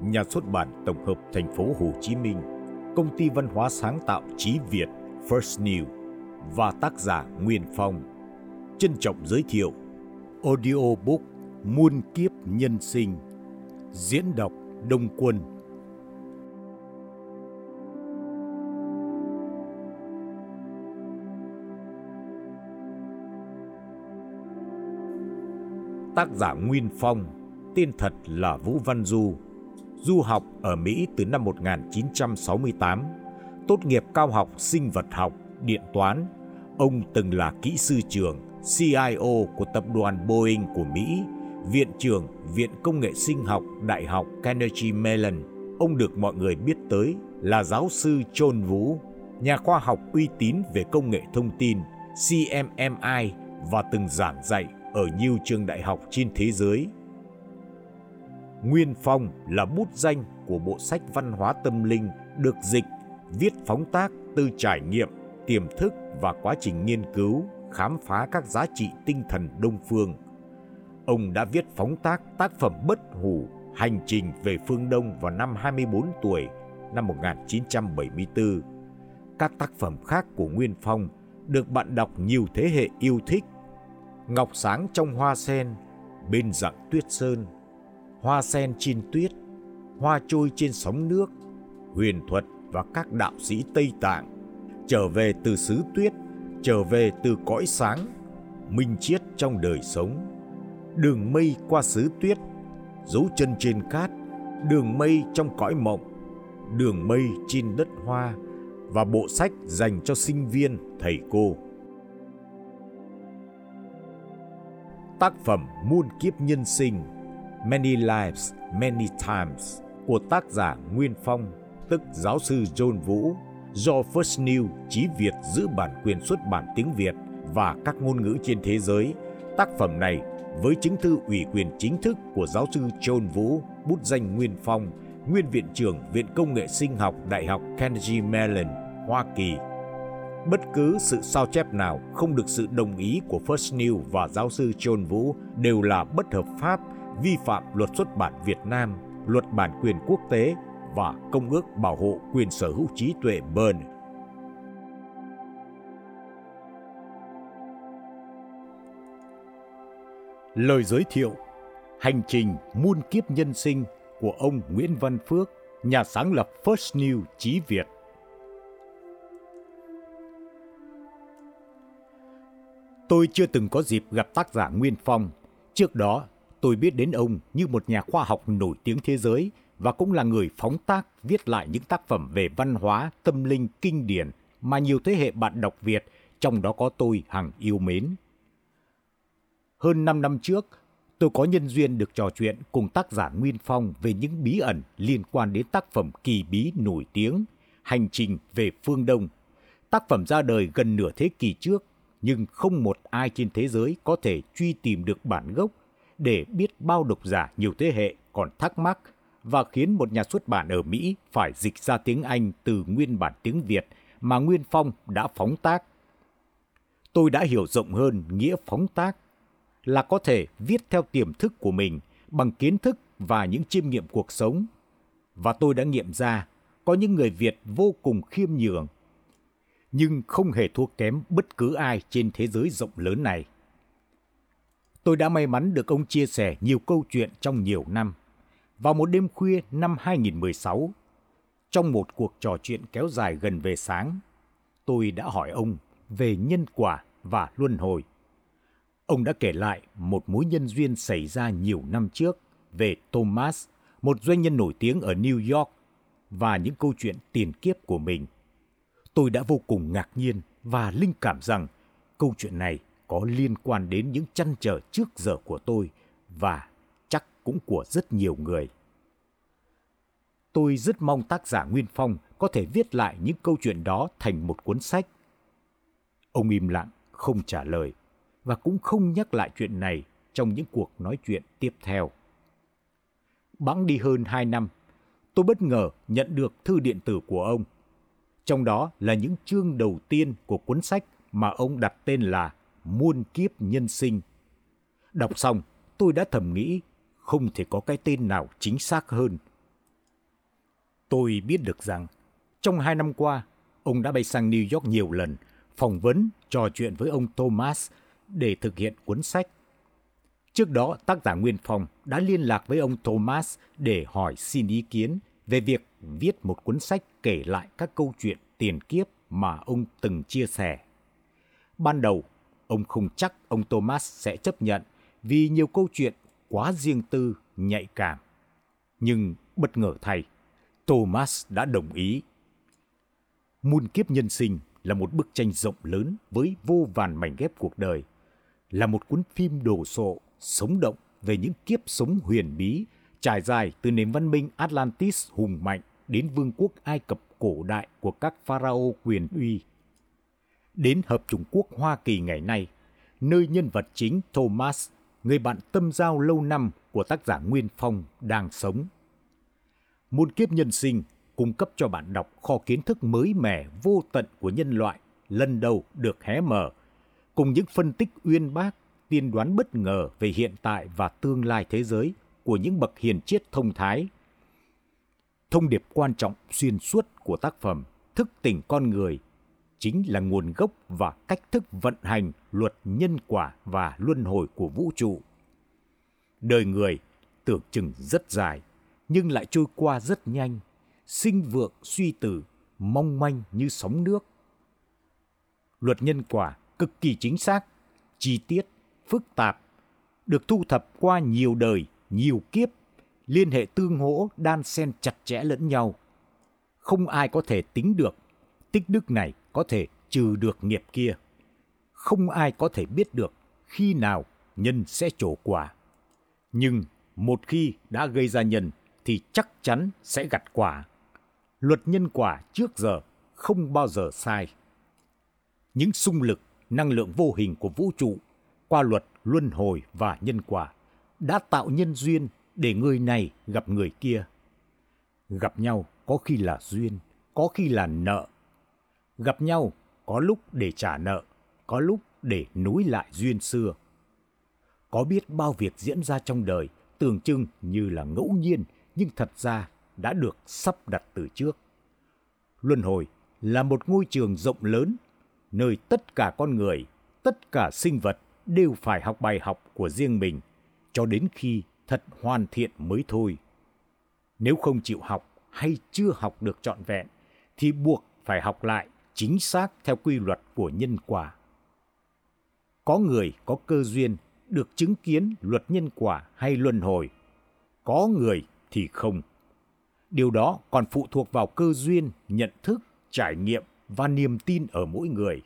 Nhà xuất bản tổng hợp thành phố Hồ Chí Minh, Công ty văn hóa sáng tạo Chí Việt First New và tác giả Nguyên Phong trân trọng giới thiệu audiobook Muôn kiếp nhân sinh, diễn đọc Đông Quân. Tác giả Nguyên Phong, tên thật là Vũ Văn Du, du học ở Mỹ từ năm 1968, tốt nghiệp cao học sinh vật học, điện toán. Ông từng là kỹ sư trưởng, CIO của tập đoàn Boeing của Mỹ, viện trưởng Viện Công nghệ Sinh học Đại học Carnegie Mellon. Ông được mọi người biết tới là giáo sư John Vũ, nhà khoa học uy tín về công nghệ thông tin, CMMI và từng giảng dạy ở nhiều trường đại học trên thế giới. Nguyên Phong là bút danh của bộ sách văn hóa tâm linh được dịch, viết phóng tác từ trải nghiệm, tiềm thức và quá trình nghiên cứu, khám phá các giá trị tinh thần Đông phương. Ông đã viết phóng tác tác phẩm bất hủ Hành trình về phương Đông vào năm 24 tuổi, năm 1974. Các tác phẩm khác của Nguyên Phong được bạn đọc nhiều thế hệ yêu thích: Ngọc sáng trong hoa sen, Bên dặng tuyết sơn, Hoa sen trên tuyết, Hoa trôi trên sóng nước, Huyền thuật và các đạo sĩ Tây Tạng, Trở về từ xứ tuyết, Trở về từ cõi sáng, Minh triết trong đời sống, Đường mây qua xứ tuyết, Dấu chân trên cát, Đường mây trong cõi mộng, Đường mây trên đất hoa và bộ sách dành cho sinh viên, thầy cô. Tác phẩm Muôn kiếp nhân sinh, Many Lives, Many Times của tác giả Nguyên Phong, tức giáo sư John Vũ, do First New Chí Việt giữ bản quyền xuất bản tiếng Việt và các ngôn ngữ trên thế giới. Tác phẩm này với chứng thư ủy quyền chính thức của giáo sư John Vũ, bút danh Nguyên Phong, nguyên viện trưởng Viện Công nghệ Sinh học Đại học Carnegie Mellon, Hoa Kỳ. Bất cứ sự sao chép nào không được sự đồng ý của First New và giáo sư John Vũ đều là bất hợp pháp, vi phạm luật xuất bản Việt Nam, luật bản quyền quốc tế và Công ước Bảo hộ quyền sở hữu trí tuệ Berne. Lời giới thiệu: Hành trình muôn kiếp nhân sinh của ông Nguyễn Văn Phước, nhà sáng lập First New Chí Việt. Tôi chưa từng có dịp gặp tác giả Nguyên Phong. Trước đó, tôi biết đến ông như một nhà khoa học nổi tiếng thế giới và cũng là người phóng tác, viết lại những tác phẩm về văn hóa, tâm linh, kinh điển mà nhiều thế hệ bạn đọc Việt, trong đó có tôi, hằng yêu mến. Hơn 5 năm trước, tôi có nhân duyên được trò chuyện cùng tác giả Nguyên Phong về những bí ẩn liên quan đến tác phẩm kỳ bí nổi tiếng Hành trình về phương Đông. Tác phẩm ra đời gần nửa thế kỷ trước, nhưng không một ai trên thế giới có thể truy tìm được bản gốc, để biết bao độc giả nhiều thế hệ còn thắc mắc và khiến một nhà xuất bản ở Mỹ phải dịch ra tiếng Anh từ nguyên bản tiếng Việt mà Nguyên Phong đã phóng tác. Tôi đã hiểu rộng hơn nghĩa phóng tác là có thể viết theo tiềm thức của mình bằng kiến thức và những chiêm nghiệm cuộc sống. Và tôi đã nghiệm ra có những người Việt vô cùng khiêm nhường, nhưng không hề thua kém bất cứ ai trên thế giới rộng lớn này. Tôi đã may mắn được ông chia sẻ nhiều câu chuyện trong nhiều năm. Vào một đêm khuya năm 2016, trong một cuộc trò chuyện kéo dài gần về sáng, tôi đã hỏi ông về nhân quả và luân hồi. Ông đã kể lại một mối nhân duyên xảy ra nhiều năm trước về Thomas, một doanh nhân nổi tiếng ở New York, và những câu chuyện tiền kiếp của mình. Tôi đã vô cùng ngạc nhiên và linh cảm rằng câu chuyện này có liên quan đến những trăn trở trước giờ của tôi và chắc cũng của rất nhiều người. Tôi rất mong tác giả Nguyên Phong có thể viết lại những câu chuyện đó thành một cuốn sách. Ông im lặng, không trả lời và cũng không nhắc lại chuyện này trong những cuộc nói chuyện tiếp theo. Bẵng đi hơn 2 năm, tôi bất ngờ nhận được thư điện tử của ông. Trong đó là những chương đầu tiên của cuốn sách mà ông đặt tên là Muôn kiếp nhân sinh. Đọc xong, tôi đã thầm nghĩ không thể có cái tên nào chính xác hơn. Tôi biết được rằng trong 2 năm qua, ông đã bay sang New York nhiều lần, phỏng vấn, trò chuyện với ông Thomas để thực hiện cuốn sách. Trước đó, tác giả Nguyên Phong đã liên lạc với ông Thomas để hỏi xin ý kiến về việc viết một cuốn sách kể lại các câu chuyện tiền kiếp mà ông từng chia sẻ. Ban đầu, ông không chắc ông Thomas sẽ chấp nhận vì nhiều câu chuyện quá riêng tư, nhạy cảm. Nhưng bất ngờ thay, Thomas đã đồng ý. Muôn kiếp nhân sinh là một bức tranh rộng lớn với vô vàn mảnh ghép cuộc đời, là một cuốn phim đồ sộ, sống động về những kiếp sống huyền bí, trải dài từ nền văn minh Atlantis hùng mạnh đến vương quốc Ai Cập cổ đại của các pharaoh quyền uy, đến hợp chủng quốc Hoa Kỳ ngày nay, nơi nhân vật chính Thomas, người bạn tâm giao lâu năm của tác giả Nguyên Phong, đang sống. Muôn kiếp nhân sinh cung cấp cho bạn đọc kho kiến thức mới mẻ vô tận của nhân loại lần đầu được hé mở, cùng những phân tích uyên bác, tiên đoán bất ngờ về hiện tại và tương lai thế giới của những bậc hiền triết thông thái. Thông điệp quan trọng xuyên suốt của tác phẩm thức tỉnh con người chính là nguồn gốc và cách thức vận hành luật nhân quả và luân hồi của vũ trụ. Đời người tưởng chừng rất dài, nhưng lại trôi qua rất nhanh, sinh vượng suy tử, mong manh như sóng nước. Luật nhân quả cực kỳ chính xác, chi tiết, phức tạp, được thu thập qua nhiều đời, nhiều kiếp, liên hệ tương hỗ đan xen chặt chẽ lẫn nhau. Không ai có thể tính được tích đức này có thể trừ được nghiệp kia. Không ai có thể biết được khi nào nhân sẽ trổ quả. Nhưng một khi đã gây ra nhân thì chắc chắn sẽ gặt quả. Luật nhân quả trước giờ không bao giờ sai. Những xung lực, năng lượng vô hình của vũ trụ qua luật luân hồi và nhân quả đã tạo nhân duyên để người này gặp người kia. Gặp nhau có khi là duyên, có khi là nợ. Gặp nhau có lúc để trả nợ, có lúc để nối lại duyên xưa. Có biết bao việc diễn ra trong đời tưởng chừng như là ngẫu nhiên, nhưng thật ra đã được sắp đặt từ trước. Luân hồi là một ngôi trường rộng lớn, nơi tất cả con người, tất cả sinh vật đều phải học bài học của riêng mình, cho đến khi thật hoàn thiện mới thôi. Nếu không chịu học hay chưa học được trọn vẹn, thì buộc phải học lại chính xác theo quy luật của nhân quả. Có người có cơ duyên được chứng kiến luật nhân quả hay luân hồi, có người thì không. Điều đó còn phụ thuộc vào cơ duyên, nhận thức, trải nghiệm và niềm tin ở mỗi người.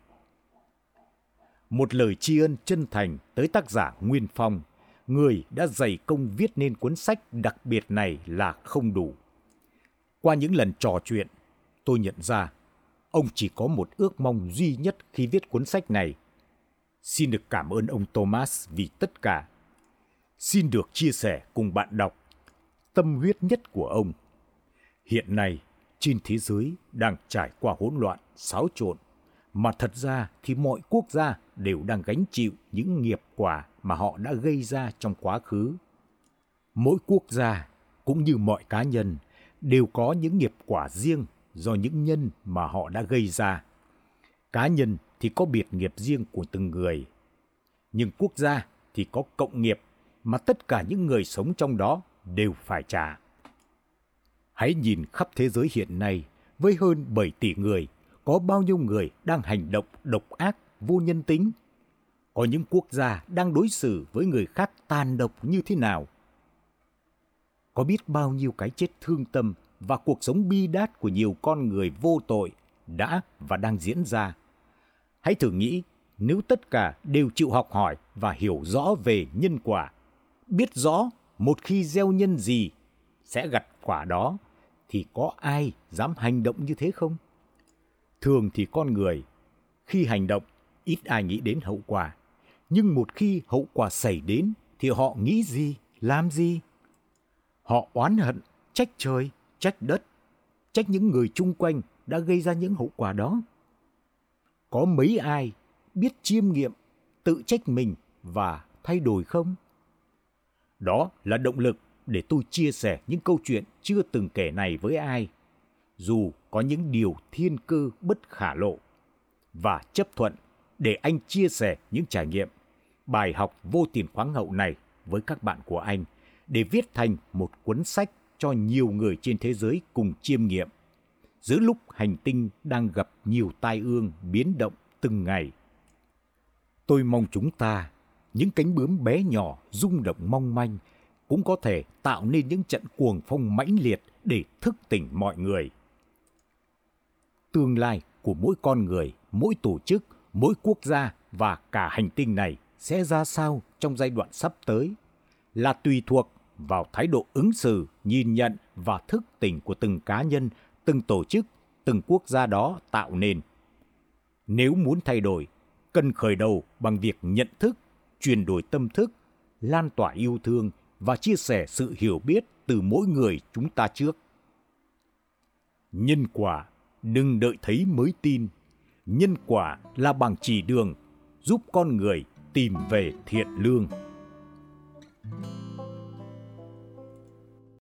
Một lời tri ân chân thành tới tác giả Nguyên Phong, người đã dày công viết nên cuốn sách đặc biệt này là không đủ. Qua những lần trò chuyện, tôi nhận ra ông chỉ có một ước mong duy nhất khi viết cuốn sách này. Xin được cảm ơn ông Thomas vì tất cả. Xin được chia sẻ cùng bạn đọc tâm huyết nhất của ông. Hiện nay, trên thế giới đang trải qua hỗn loạn, xáo trộn, mà thật ra thì mọi quốc gia đều đang gánh chịu những nghiệp quả mà họ đã gây ra trong quá khứ. Mỗi quốc gia, cũng như mọi cá nhân, đều có những nghiệp quả riêng do những nhân mà họ đã gây ra. Cá nhân thì có biệt nghiệp riêng của từng người, nhưng quốc gia thì có cộng nghiệp mà tất cả những người sống trong đó đều phải trả. Hãy nhìn khắp thế giới hiện nay, với hơn 7 tỷ người, có bao nhiêu người đang hành động độc ác, vô nhân tính? Có những quốc gia đang đối xử với người khác tàn độc như thế nào? Có biết bao nhiêu cái chết thương tâm và cuộc sống bi đát của nhiều con người vô tội đã và đang diễn ra? Hãy thử nghĩ, nếu tất cả đều chịu học hỏi và hiểu rõ về nhân quả, biết rõ một khi gieo nhân gì sẽ gặt quả đó, thì có ai dám hành động như thế không? Thường thì con người, khi hành động, ít ai nghĩ đến hậu quả. Nhưng một khi hậu quả xảy đến, thì họ nghĩ gì, làm gì? Họ oán hận, trách trời, trách đất, trách những người chung quanh đã gây ra những hậu quả đó. Có mấy ai biết chiêm nghiệm, tự trách mình và thay đổi không? Đó là động lực để tôi chia sẻ những câu chuyện chưa từng kể này với ai. dù có những điều thiên cơ bất khả lộ, và chấp thuận để anh chia sẻ những trải nghiệm, bài học vô tiền khoáng hậu này với các bạn của anh, để viết thành một cuốn sách cho nhiều người trên thế giới cùng chiêm nghiệm, giữa lúc hành tinh đang gặp nhiều tai ương biến động từng ngày. Tôi mong chúng ta, những cánh bướm bé nhỏ rung động mong manh, cũng có thể tạo nên những trận cuồng phong mãnh liệt để thức tỉnh mọi người. Tương lai của mỗi con người, mỗi tổ chức, mỗi quốc gia và cả hành tinh này sẽ ra sao trong giai đoạn sắp tới là tùy thuộc vào thái độ ứng xử, nhìn nhận và thức tỉnh của từng cá nhân, từng tổ chức, từng quốc gia đó tạo nên. Nếu muốn thay đổi, cần khởi đầu bằng việc nhận thức, chuyển đổi tâm thức, lan tỏa yêu thương và chia sẻ sự hiểu biết từ mỗi người chúng ta trước. Nhân quả, đừng đợi thấy mới tin. Nhân quả là bằng chỉ đường giúp con người tìm về thiện lương.